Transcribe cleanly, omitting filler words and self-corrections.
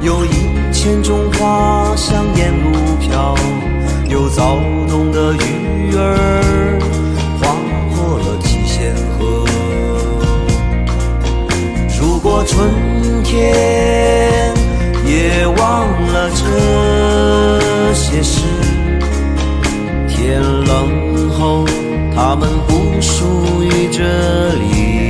有1000种花香沿路飘，有躁动的鱼儿划过了七仙河。如果春天也忘了这些事，天冷后它们不属于这里。